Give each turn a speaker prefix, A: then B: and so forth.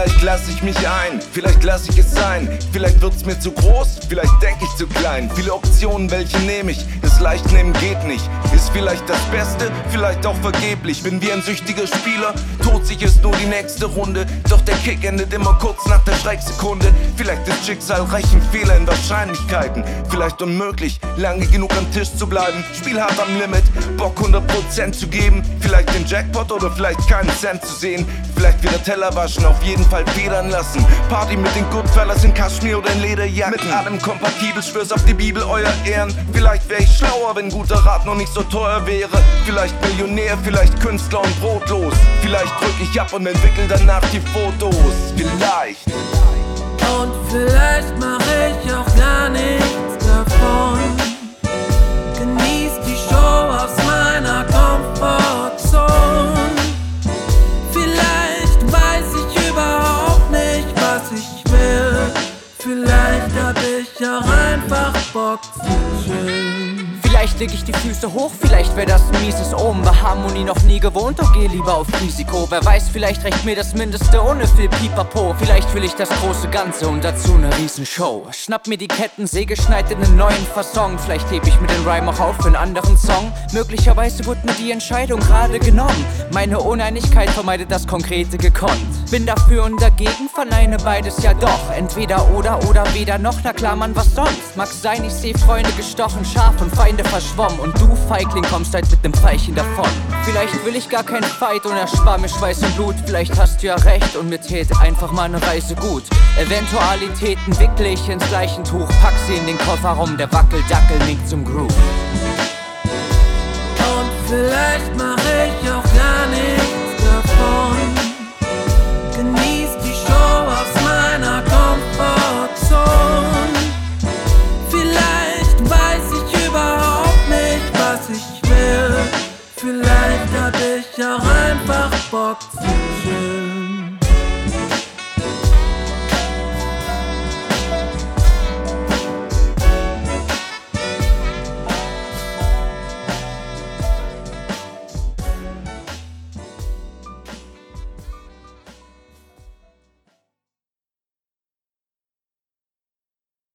A: Vielleicht lass ich mich ein, vielleicht lass ich es sein. Vielleicht wird's mir zu groß, vielleicht denk ich zu klein. Viele Optionen, welche nehme ich? Das leicht nehmen geht nicht. Ist vielleicht das Beste, vielleicht auch vergeblich. Bin wie ein süchtiger Spieler, tot sich ist nur die nächste Runde. Doch der Kick endet immer kurz nach der Schrecksekunde. Vielleicht ist Schicksal reichen Fehler in Wahrscheinlichkeiten. Vielleicht unmöglich, lange genug am Tisch zu bleiben. Spiel hart am Limit, Bock 100% zu geben. Vielleicht den Jackpot oder vielleicht keinen Cent zu sehen. Vielleicht wieder Teller waschen, auf jeden Fall federn lassen. Party mit den Goodfellas in Kaschmir oder in Lederjacken. Mit allem kompatibel, schwör's auf die Bibel, euer Ehren. Vielleicht wär ich schlauer, wenn guter Rat noch nicht so teuer wäre. Vielleicht Millionär, vielleicht Künstler und brotlos. Vielleicht drück ich ab und entwickel danach die Fotos. Vielleicht.
B: Und vielleicht mach ich auch gar nichts davon. Genieß die Show aus meiner Komfortzone. Vielleicht weiß ich überhaupt nicht, was ich will. Vielleicht hab ich auch einfach Bock zu chillen.
C: Vielleicht leg ich die Füße hoch, vielleicht wär das ein mieses Omen. Bei Harmonie noch nie gewohnt und geh lieber auf Risiko. Wer weiß, vielleicht reicht mir das Mindeste ohne viel Pipapo. Vielleicht will ich das große Ganze und dazu ne Riesenshow. Schnapp mir die Ketten, Sägeschneid in nen neuen Fasson. Vielleicht heb ich mir den Rhyme auch auf für einen anderen Song. Möglicherweise wurde mir die Entscheidung gerade genommen. Meine Uneinigkeit vermeidet das Konkrete gekonnt. Bin dafür und dagegen, verneine beides ja doch. Entweder oder weder noch, na klar man, was sonst? Mag sein, ich seh Freunde gestochen, scharf und Feinde verschwommen. Und du, Feigling, kommst halt mit nem Pfeilchen davon. Vielleicht will ich gar keinen Fight und erspar mir Schweiß und Blut. Vielleicht hast du ja recht und mir tät einfach mal ne Reise gut. Eventualitäten wickle ich ins Leichentuch, pack sie in den Kofferraum, der Wackeldackel nickt zum Groove.
B: Und vielleicht mach ich auch gar nichts davon. Genieß die Show aus meiner Komfortzone. Vielleicht weiß ich überhaupt nicht, was ich will. Vielleicht hab ich auch einfach Bock